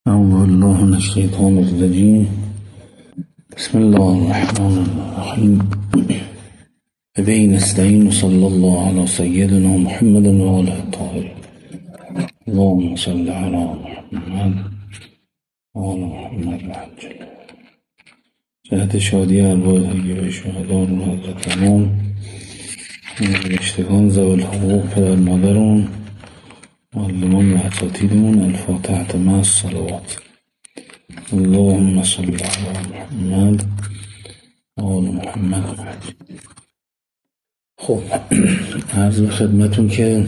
أعوذ بالله من الشيطان الرجيم. بسم الله الرحمن الرحيم. وبه نستعين. صلى الله على سيدنا محمد وآله الطاهرين. اللهم صل على محمد وآل محمد العجل. جهت شادی ارواح طیبه شهدا رو حضرت امام نوشتگان ذوی الحقوق پدر مادرون معلمان و اساتیدمون. الفاتحة مع الصلوات. اللهم صل على محمد و آل محمد. خب عرض به خدمتون که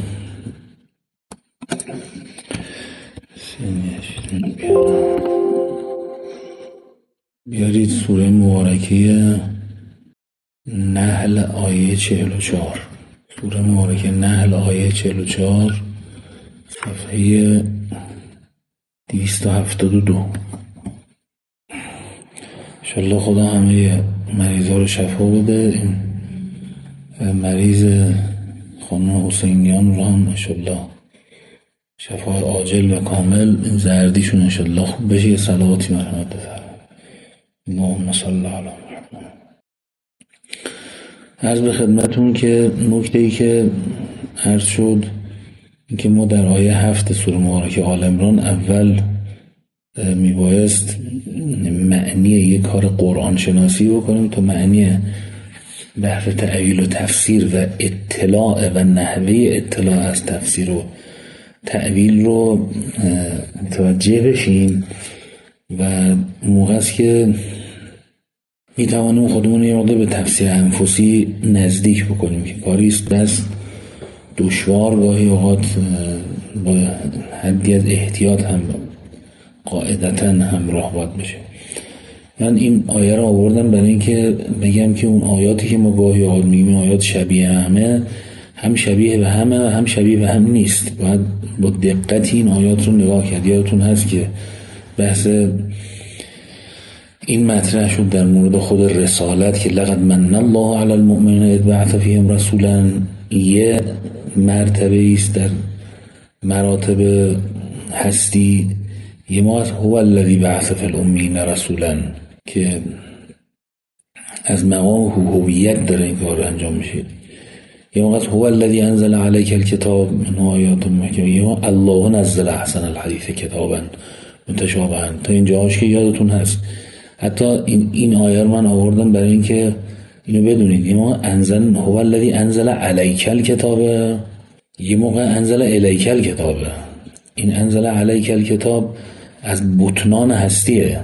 بیارید سوره مبارکه نحل آیه 44. سوره مبارکه نحل آیه 44 صفحه 272. انشالله خدا همه مریضا رو شفا بده. این مریض خانم حسینیان رو هم انشالله شفای عاجل و کامل، این زردیشون انشالله خوب بشه. یه صلواتی مرحمت بفرمایید. اللهم صل علی محمد. عرض به خدمتون که نکته‌ای که عرض شد این که ما در آیه 7 سوره مبارکه آل عمران اول میبایست معنی یک کار قرآن شناسی بکنیم تا معنی بحث تأویل و تفسیر و اطلاع و نحوه اطلاع از تفسیر و تأویل رو متوجه بشیم و موقع است که میتوانیم خودمون یه مقدار به تفسیر انفسی نزدیک بکنیم که کاریست بس دشوار، گاهی اوقات با حدی از احتیاط هم قاعدتا همراه باید بشه. من این آیه رو آوردم برای اینکه بگم که اون آیاتی که ما گاهی اوقات میگیم آیات شبیه همه، هم شبیه به همه و هم شبیه به هم نیست. باید با دقت این آیات رو نگاه کرد. یادتون هست که بحث این مطرح شد در مورد خود رسالت که لقد من الله علی المؤمنین اذ بعث فیهم رسولا. یه مرتبه است در مراتب هستی. یه ما از هو الذی بعث فی الامین رسولا که از مقام هویت داره این کار انجام میشه. یه موقع از هو الذی انزل علیک الکتاب منه آیات محکمات. یه موقع الله نزل احسن الحدیث کتابا متشابها. تا اینجاش که یادتون هست. حتی این آیه رو من آوردم برای اینکه اینو بدونید. یه موقع انزل هو الذی انزل علیک الکتاب، یه موقع انزل الیک الکتاب. این انزل علیک الکتاب از بطنان هستیه.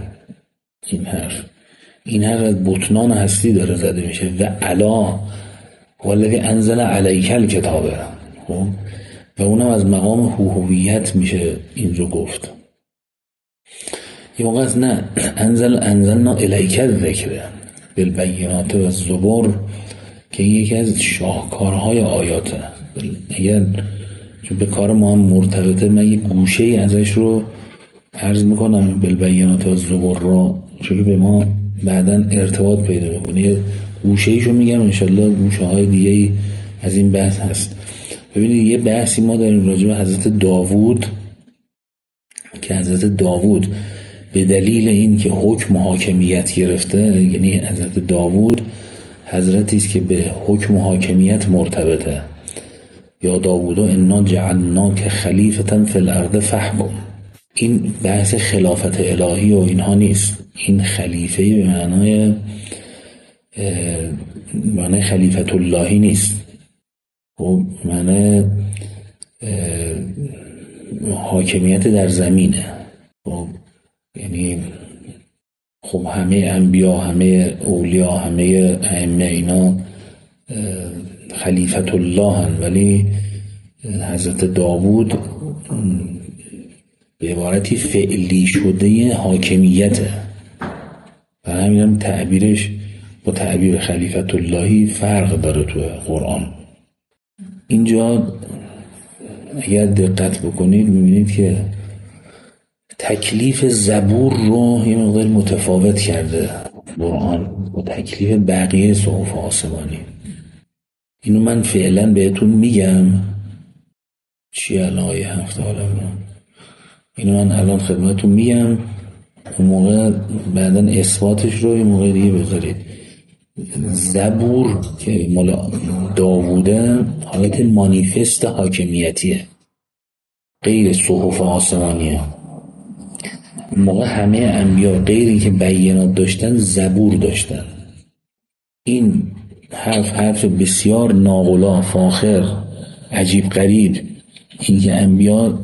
این حرف از بطنان هستی داره زده میشه. و علا هو الذی انزل علیک الکتاب، و اونم از مقام هویت میشه این رو گفت. یه موقع از نه انزلنا الیک الذکر بالبینات و الزبر که یکی از شاهکارهای آیاته. اگر چون به کار ما هم مرتبطه، من یه گوشه ای ازش رو عرض میکنم بالبینات و الزبر رو، چون به ما بعداً ارتباط پیدا میکنه. یه گوشه ایشو میگم، انشالله گوشه های دیگه ای از این بحث هست. ببینید یه بحثی ما داریم راجع به حضرت داوود که حضرت داوود به دلیل این که حکم حاکمیت گرفته، یعنی حضرت داوود حضرتی است که به حکم حاکمیت مرتبطه. یا داوود انا جعلناک خلیفة فی الارض فاحکم. این بحث خلافت الهی و اینها نیست. این خلیفه به معنای خلیفت اللهی نیست. خب معنای حاکمیت در زمینه. خب یعنی خب همه انبیا، همه اولیاء، همه ائمه اینا خلیفت الله هن، ولی حضرت داوود به عبارتی فعلی شده حاکمیته و همین تعبیرش با تعبیر خلیفت اللهی فرق داره تو قرآن. اینجا اگر دقت بکنید میبینید که تکلیف زبور رو یه مقدار متفاوت کرده قرآن با تکلیف بقیه صحف آسمانی. اینو من فعلا بهتون میگم چی الان آیه 7 آل عمران. اینو من الان خدمتتون میگم، اون موقع بعدن اثباتش رو یه موقع دیگه بذارید. زبور که مال داووده حالت مانیفست حاکمیتیه، غیر صحف آسمانیه. اون موقع همه انبیا غیر این که بینات داشتن زبور داشتن. این حرف بسیار ناقلا، فاخر، عجیب غریب، این که انبیا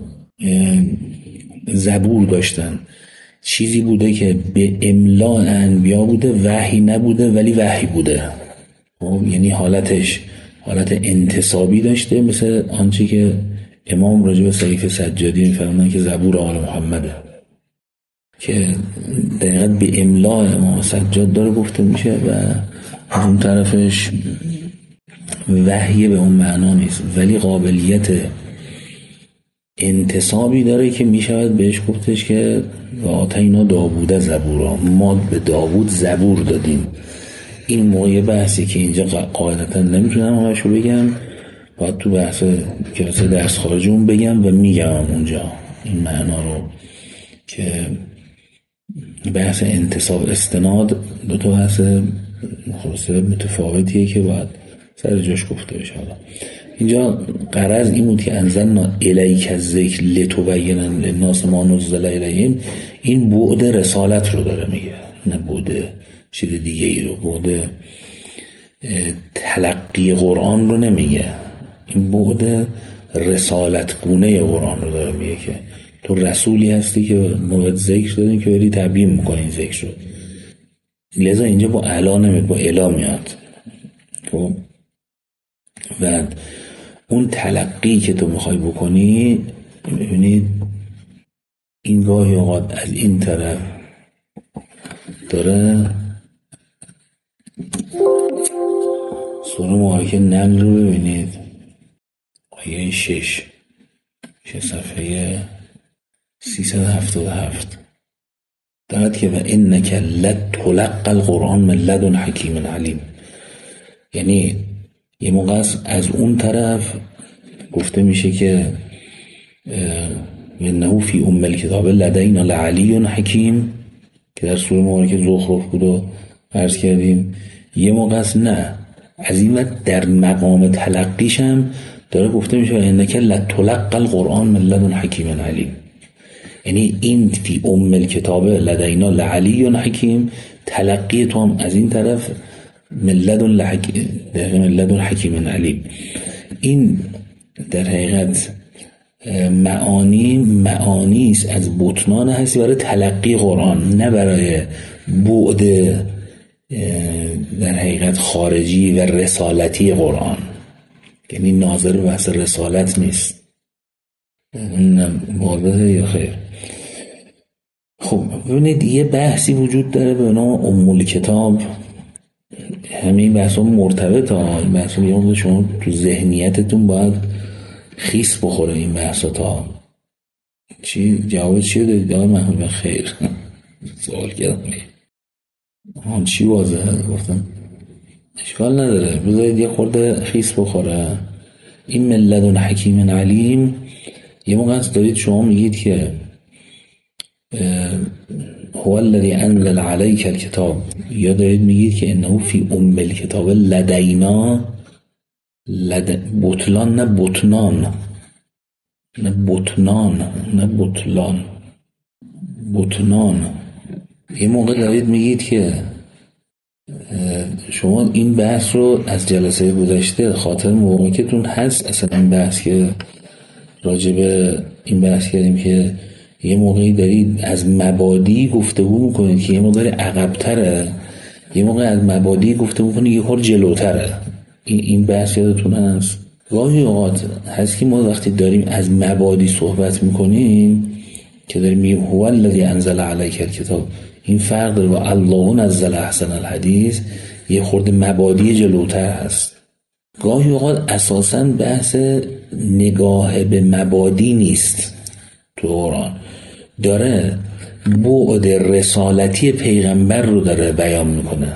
زبور داشتن چیزی بوده که به املا انبیا بوده، وحی نبوده ولی وحی بوده. یعنی حالت انتصابی داشته، مثل آنچه که امام راجع به صحیفه سجادی می‌فرمایند که زبور آل محمده، که دقیقاً به املا امام سجاد داره گفته میشه و از اون طرفش وحی به اون معنا نیست، ولی قابلیت انتصابی داره که میشود بهش گفتش که و آتینا داوود زبورا، ما به داوود زبور دادیم. این موقع بحثی که اینجا قاعدتا نمیتونم همشو بگم، باید تو بحث کلاس درس خارجون بگم و میگم اونجا این معنا رو، که بحث انتصاب استناد دو تا بحث خلاصه متفاوتیه که باید سر جاش گفته بشه. حالا اینجا غرض این بود که انزلنا الیک الذکر لتبین للناس ما نزل الیهم، این بعد رسالت رو داره میگه، نه بعد چیز دیگه ای رو، بعد تلقی قرآن رو نمیگه، این بعد رسالت گونه قرآن رو داره میگه که تو رسولی هستی که موعد ذکر دادیم که بری تبیین میکنی ذکر رو. لذا اینجا با الا نمیاد، با الا میاد. خب و اون تلقی که تو میخوای بکنی، ببینید این گاهی اوقات از این طرف داره سوره مبارکه نمل رو ببینید، آیه 6 صفحه 377 دارد که و انک لتلقی القرآن من لدن حکیم علیم. یعنی یه موقع از اون طرف گفته میشه که انه فی ام الکتاب لدینا لعلی حکیم که در سوره مبارکه زخرف بود و عرض کردیم. یه موقع نه، از این وقت در مقام تلقیش هم داره گفته میشه انک لتلقی القرآن من لدن حکیم علیم. یعنی این فی ام الکتاب لدینا لعلی حکیم، تلقی تو هم از این طرف من لدن حکیم علیم. این در حقیقت معانی است از بطنان هستی برای تلقی قرآن، نه برای بعد در حقیقت خارجی و رسالتی قرآن، یعنی ناظر به بحث رسالت نیست. واضحه یا خیر؟ خب ببینید یه بحثی وجود داره به نام ام الکتاب. همین بحثا مرتبط ها، این بحثا میگم شما تو ذهنیتتون باید خیس بخوره این بحثا. تا چی جواب چی دادید آقای محمود؟ خیر سوال کردم چی واضحه؟ گفتم اشکال نداره بذارید یه خورده خیس بخوره. این من لدن حکیم علیم یه موقع هست دارید شما میگید که هو الذی انزل علیک الکتاب، یا دارید میگید که انه فی ام الکتاب لدینا بطلان نه بطنان، نه بطنان نه بطلان. یه موقع دارید میگید که شما این بحث رو از جلسه گذشته خاطر مبارکتون هست، اصلا این بحث که راجبه این بحث کردیم که یه موقعی دارید از مبادی گفتگو میکنید که یه موقعی عقب‌تره، یه موقع از مبادی گفتگو میکنید یه خورده جلوتره. این بحث یادتون هست؟ گاهی اوقات هست که ما وقتی داریم از مبادی صحبت میکنیم که داریم میگیم هو الذی انزل علیک الکتاب، این فرق داره با الله نزل احسن الحدیث، یه خورده مبادی جلوتر هست. گاهی اوقات اساساً بحث نگاه به مبادی نیست، تو قرآن داره بعد رسالتی پیغمبر رو داره بیان میکنه.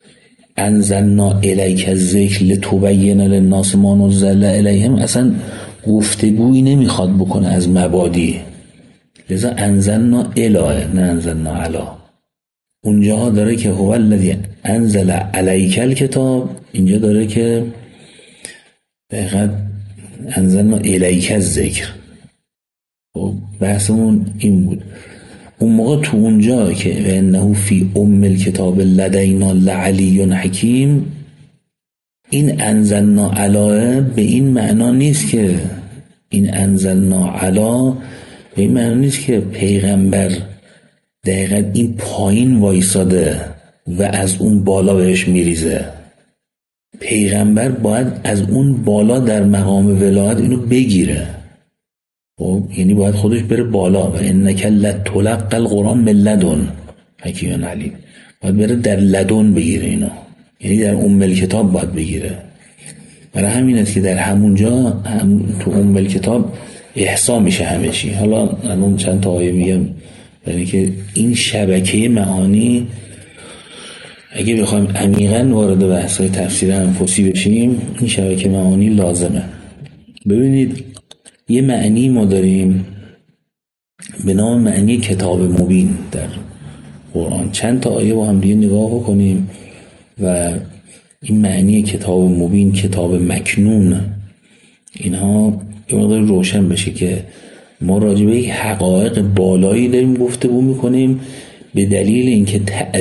انزلنا الیک الذکر لتبین للناس ما نزل الیهم، اصلا گفتگویی نمیخواد بکنه از مبادی، لذا انزلنا الهه نه انزلنا علا. اونجا داره که هو الذی انزل علیک الکتاب، اینجا داره که دقیقا انزلنا الیک الذکر. خب بحثمون این بود اون موقع تو اونجا که و انه فی ام الکتاب لدینا لعلی حکیم، این انزلنا علا به این معنا نیست که این انزلنا علا به این معنا نیست که پیغمبر دقیقا این پایین وایساده و از اون بالا بهش میریزه. پیغمبر باید از اون بالا در مقام ولایت اینو بگیره. خب یعنی باید خودش بره بالا و انک لتلقی القرآن من لدن حکیم علیم، باید بره در لدن بگیره اینو، یعنی در ام الکتاب باید بگیره. برای همین است که در همونجا تو ام الکتاب احصا میشه همه چی. حالا الان چند تا آیه میگم یعنی که این شبکه معانی اگه بخوایم عمیقاً وارد بحث‌های تفسیر انفسی بشیم، این شبکه معانی لازمه. ببینید یه معنی ما داریم به نام معنی کتاب مبین در قرآن. چند تا آیه با هم دیگه نگاه بکنیم و این معنی کتاب مبین، کتاب مکنون، اینها یه مقدار روشن بشه که ما راجع به یک حقایق بالایی داریم گفتگو میکنیم به دلیل اینکه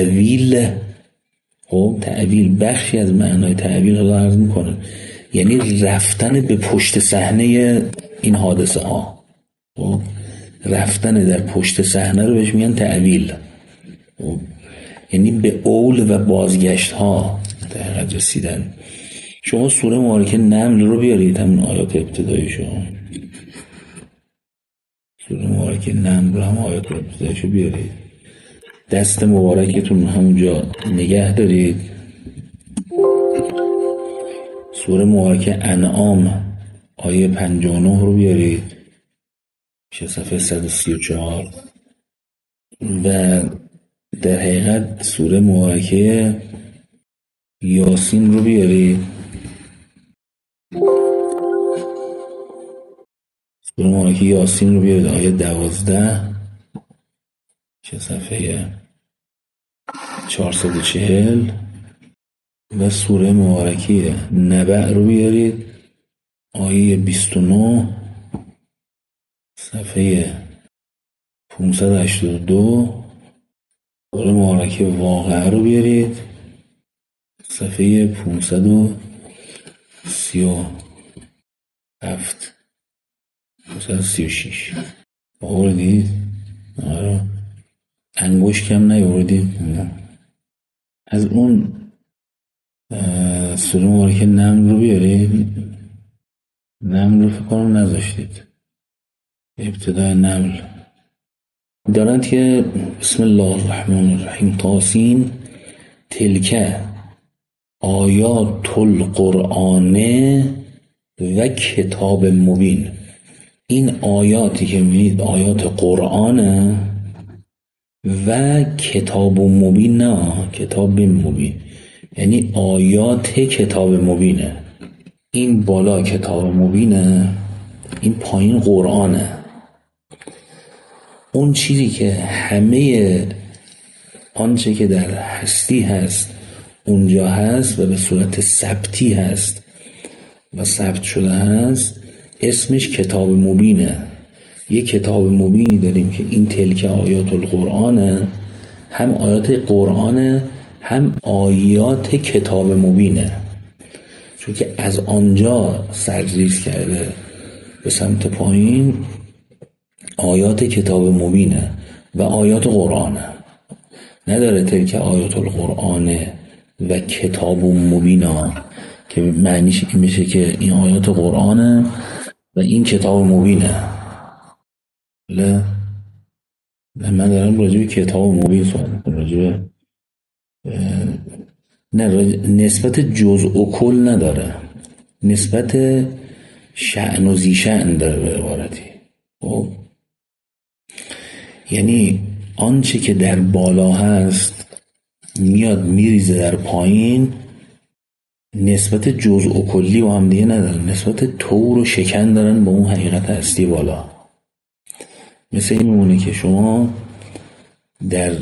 تعویل بخشی از معنای تعویل رو عرض میکنه، یعنی رفتن به پشت صحنه این حادثه ها. رفتن در پشت صحنه رو بهش میگن تعویل. یعنی به اول و بازگشت ها دقیقا رسیدن. شما سوره مبارکه نمل رو بیارید، همون آیات ابتداییشو، سوره مبارکه نمل رو هم آیات ابتداییشو بیارید، دست مبارکتون همونجا نگه دارید. سوره مبارکه انعام آیه 59 رو بیارید، میشه صفحه 134. و در حقیقت سوره مبارکه یاسین رو بیارید، سوره مبارکه یاسین رو بیارید آیه 12، میشه صفحه 440. و سوره مبارکه نبأ رو بیارید آیه 29 صفحه 582. سوره مبارکه واقعه رو بیارید صفحه 537 536. آوردید؟ آره انگوش کم نیاوردید. از اون سوره مبارکه نمل رو بیارید، نمل رو فکر کنم نذاشتید، ابتدای نمل دارند که بسم الله الرحمن الرحیم طاسین تلک آیات القرآن و کتاب مبین. این آیاتی که می‌بینید آیات قرآنه و کتاب مبین، نه کتاب مبین یعنی آیات کتاب مبینه. این بالا کتاب مبینه، این پایین قرآنه. اون چیزی که همه آنچه که در هستی هست اونجا هست و به صورت ثبتی هست و ثبت شده هست، اسمش کتاب مبینه. یک کتاب مبینی داریم که این تلک آیات القرآنه، هم آیات قرآنه هم آیات کتاب مبینه، چون که از آنجا سرریز کرده به سمت پایین آیات کتاب مبینه و آیات قرآنه. نداره تلک آیات القرآنه و کتاب مبینا که معنیش این میشه که این آیات قرآنه و این کتاب مبینه. من دارم راجع به کتاب مبین صحبت می‌کنم، راجع به نسبت جزء و کل نداره، نسبت شأن و ذی شأن داره به عبارتی. یعنی آنچه که در بالا هست میاد میریزه در پایین نسبت جزء و کلی با هم دیگه ندارن، نسبت طور و شکن دارن با اون حقیقت هستی بالا. مثل این میمونه که شما در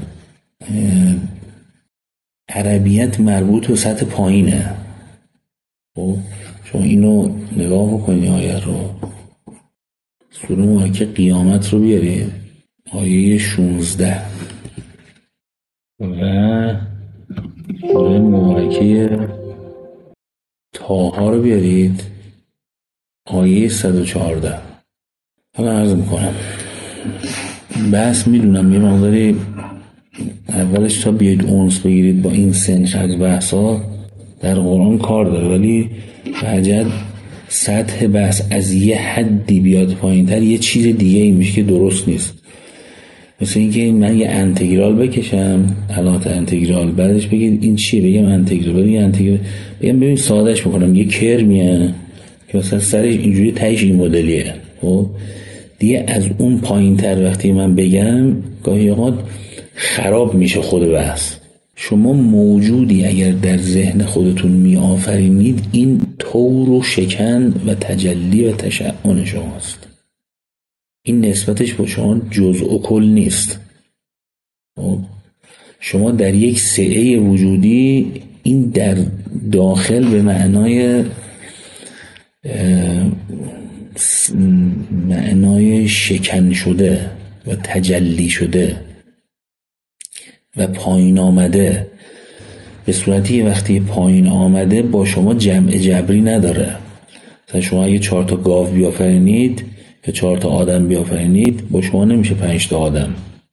عربیت مربوط به سطح پایینه. خب شما اینو نگاه بکنید، آیه رو، سوره مبارکه قیامت رو بیارید، آیه 16 و سوره مبارکه طه رو بیارید، آیه 114. حالا عرض میکنم بس میدونم یه مقداری اولش تا بیاید اونس بگیرید با این سنخ از بحثا در قرآن کار داره، ولی بعد سطح بحث از یه حدی بیاد پایین تر یه چیز دیگه ای میشه که درست نیست. مثل اینکه من یه انتگرال بکشم، علامت انتگرال، بعدش بگید این چیه، بگم انتگرال، بگم ببین سادهش میکنم یه کرمیه که مثلا سرش اینجوری تهش این مدلیه. خب دیگه از اون پایین تر وقتی من بگم گاهی اوقات خراب میشه خود بحث. شما موجودی اگر در ذهن خودتون می آفرینید، این طور و شکن و تجلی و تشعن شماست. این نسبتش با شما جزء و کل نیست. شما در یک سعه وجودی، این در داخل به معنای شکن شده و تجلی شده و پایین آمده، به صورتی وقتی پایین آمده با شما جمع جبری نداره. مثلا شما اگه 4 تا گاو بیافرینید یا 4 تا آدم بیافرینید، با شما نمیشه 5 تا آدم،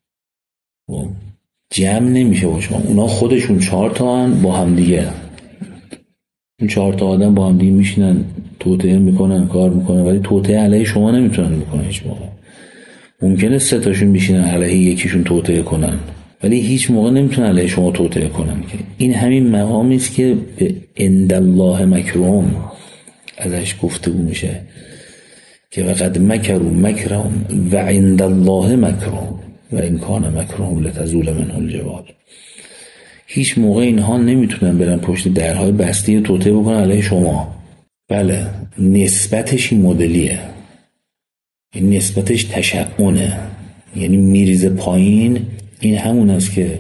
جمع نمیشه با شما. اونا خودشون 4 تا هن با هم دیگه، اون 4 تا آدم با هم دیگه میشینن توطئه میکنن، کار میکنن، ولی توطئه علیه شما نمیتونن بکنن هیچ موقع. ممکنه 3 تاشون بشینن علیه یکیشون توطئه کنن، ولی هیچ موقع نمیتونن علیه شما توطئه کنن. که این همین مقامی است که به عند الله مکرهم ازش گفتگو میشه که وقد مکروا مکرهم و عند الله مکرهم و ان کان مکرهم لتزول منه الجبال. هیچ موقع اینها نمیتونن برن پشت درهای بسته توطئه بکنن علیه شما. بله، نسبتش این مدلیه، این نسبتش تشعنه، یعنی میریزه پایین. این همون است که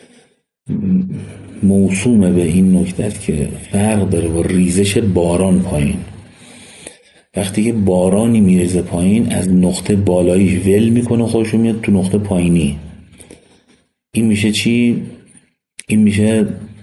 موسومه به این نکته است که فرق داره با ریزش باران پایین. وقتی که بارانی میریزه پایین، از نقطه بالاییش ول میکنه خودشو میاد تو نقطه پایینی. این میشه چی؟ این میشه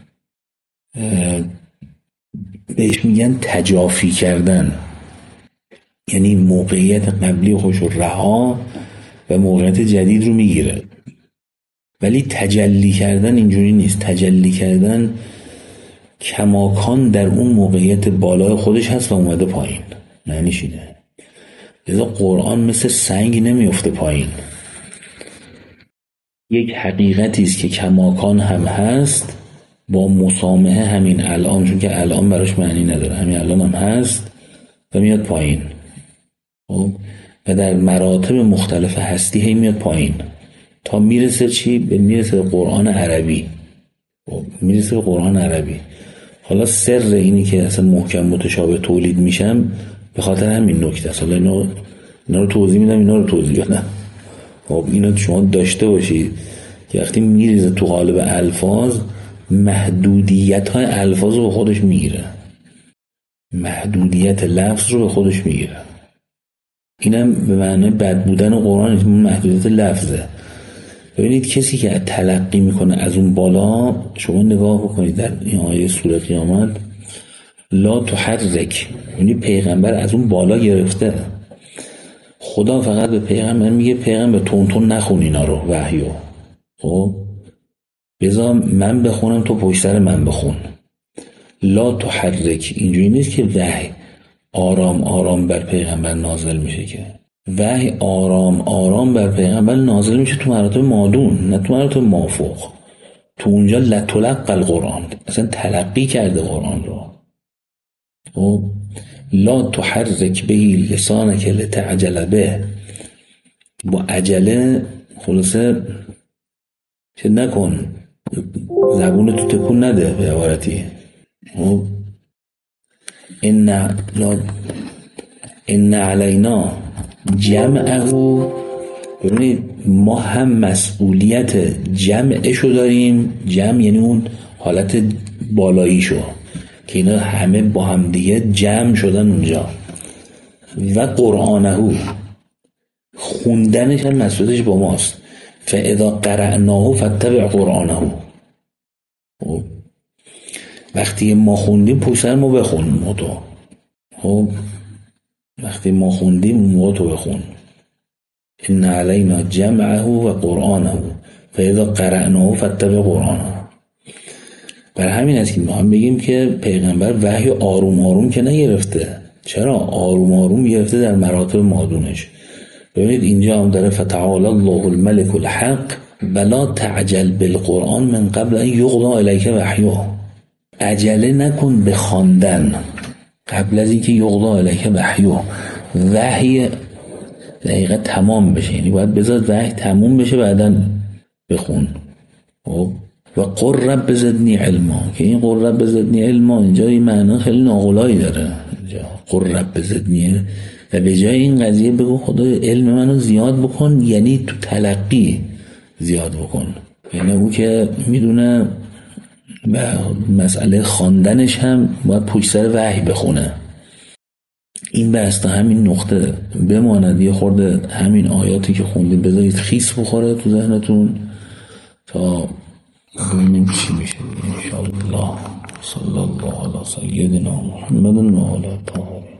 بهش میگن تجافی کردن، یعنی موقعیت قبلی خودشو رها و موقعیت جدید رو میگیره. ولی تجلی کردن اینجوری نیست. تجلی کردن کماکان در اون موقعیت بالای خودش هست و اومده پایین، معنیش اینه. لذا قرآن مثل سنگ نمیفته پایین، یک حقیقتی است که کماکان هم هست با مسامحه همین الان، چون که الان براش معنی نداره، همین الان هم هست و میاد پایین. و در مراتب مختلف هستی هی میاد پایین تا میرسه چی؟ میرسه به قرآن عربی. میرسه به قرآن عربی. حالا سر اینی که اصلا محکم متشابه تولید میشم به خاطر همین نکته است. حالا اینا رو توضیح میدم، اینا رو توضیح بدم. خب اینا شما داشته باشید که وقتی میریزه تو قالب الفاظ، محدودیت های الفاظ رو به خودش میگیره، محدودیت لفظ رو به خودش میگیره. اینم به معنی بد بودن قرآن، محدودیت لفظه. ببینید کسی که تلقی میکنه از اون بالا، شما نگاه بکنید در این آیه سوره قیامت، لا تحرک، یعنی پیغمبر از اون بالا گرفته. خدا فقط به پیغمبر میگه پیغمبر تون تون نخون اینا رو، وحیو. خب بذار من بخونم تو پشت سر من بخون. لا تحرک اینجوری نیست که وحی آرام آرام بر پیغمبر نازل میشه، که وحی آرام آرام بر پیغمبر نازل میشه تو مراتب مادون، نه تو مراتب مافوق. تو اونجا لتلقى القرآن، اصلا تلقی کرده قرآن رو. لا تحرک به لسانک لتعجل به، با عجله خلاصه چه نکن، زبون تو تکون نده به عبارتی. ان علینا جمعه. ببینید ما هم مسئولیت جمعشو داریم. جمع یعنی اون حالت بالاییشو که اینا همه با هم دیگه جمع شدن اونجا. و قرآنه، خوندنش هم مسئولیتش با ماست. فاذا قرأناه فاتبع قرآنه. وقتی ما خوندیم پشت سر ما بخون. وقتی ما خوندیم موقع تو بخون. ان علینا جمعه و قرآنه فاذا قرأناه فاتبع قرآنه. بر همین است که ما هم بگیم که پیغمبر وحی آروم آروم که نگرفته. چرا؟ آروم آروم گرفته در مراتب مادونش. ببینید اینجا هم داره فتعالی الله الملك الحق ولا تعجل بالقرآن من قبل ان یقضی الیک وحیه. عجله نکن به خواندن قبل از اینکه یقضی الیک وحیه. وحی دقیقا تمام بشه، یعنی باید بذار وحی تموم بشه بعداً بخون. و قل رب زدنی علما، که این قل رب زدنی علما اینجا این معنی خیلی ناقلایی داره. قل رب زدنی و به جای این قضیه بگو خدای علم منو زیاد بکن، یعنی تو تلقی زیاد بکن. یعنی او که میدونه مسئله خواندنش هم باید پشت سر وحی بخونه. این بسته همین نقطه بماند. یه خورده همین آیاتی که خوندید بذارید خیس بخوره تو ذهنتون تا ببینیم چی میشه انشاءالله. صلی الله علی سیدنا محمد و علی آله.